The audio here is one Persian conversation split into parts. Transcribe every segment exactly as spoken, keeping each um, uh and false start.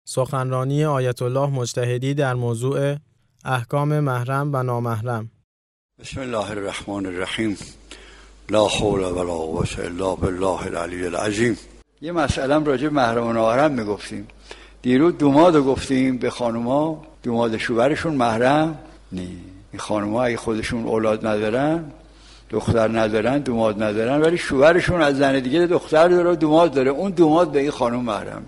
سخنرانی آیت الله مجتهدی در موضوع احکام محرم و نامحرم. بسم الله الرحمن الرحیم. لا حول ولا قوة الا بالله العلی العظیم. یه مسئله راجع به محرم و نامحرم میگفتیم. دیروز دوماد گفتیم به خانوما، دوماد شوهرشون محرم نی. این خانوما اگه خودشون اولاد ندارن، دختر ندارن، دوماد ندارن، ولی شوهرشون از زن دیگه دختر داره و دوماد داره، اون دوماد به این خانم محرم.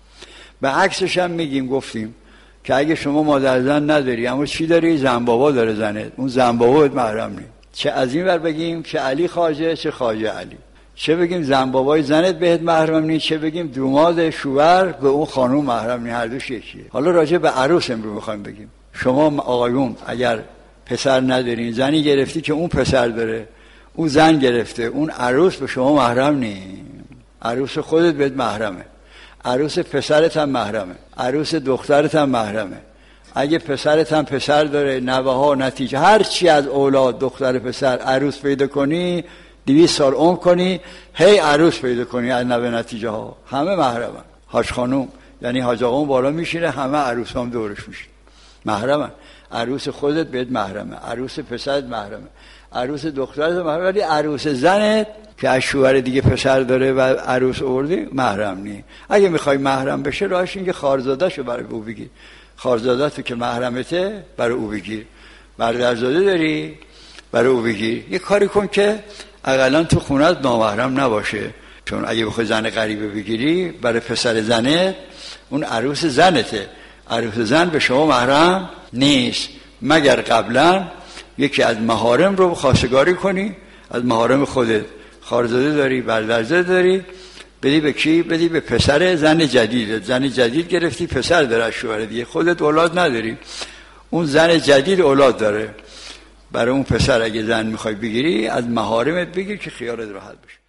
به عکسش هم میگیم، گفتیم که اگه شما مادر زن نداری اما چی داری؟ زن بابا داره زنت، اون زن بابا محرم نی. چه از این ور بگیم که علی خواجه، چه خواجه علی، چه بگیم زن بابای زنت بهت محرم نی، چه بگیم دوماد شوهر به اون خانم محرم نی. هر دوش یکیه. حالا راجع به عروس امروز میخوایم بگیم. شما آقایون اگر پسر ندارین، زنی گرفتی که اون پسر داره، اون زن گرفته، اون عروس به شما محرم نی. عروس خودت بهت محرمه، عروس پسرت هم محرمه، عروس دخترت هم محرمه. اگه پسرت هم پسر داره، نوه ها، نتیجه هر چی از اولاد دختر پسر عروس پیدا کنی، دویست سال عمر کنی، هی عروس پیدا کنی از نوه نتیجه ها، همه محرمن. حاج خانوم یعنی حاج آقا بالا میشینه، همه عروس هم دورش میشینه، محرمن. عروس خودت بهت محرمه، عروس پسرت محرمه، عروس دخترت محرمه، ولی عروس زنت که از شوهر دیگه پسر داره و عروس آوردی محرم نی. اگه میخوای محرم بشه راهش اینه که خارزاده‌شو برای او بگیر. خارزاده تو که محرمته برای او بگیر. برادرزاده داری برای او بگیر. یه کاری کن که اقلا تو خونت نامحرم نباشه، چون اگه بخوای زن غریبه بگیری برای پسر زنت، اون عروس زنته، عروس زن به شما محرم نیست مگر قبلا یکی از محارم رو خواستگاری کنی. از محارم خودت خارزاده داری، برادرزاده داری، بدی به کی؟ بدی به پسر زن جدید. زن جدید گرفتی، پسر داره از شوهر دیگه، خودت اولاد نداری، اون زن جدید اولاد داره. برای اون پسر اگه زن میخوای بگیری از محارمت بگیر که خیالت راحت بشه.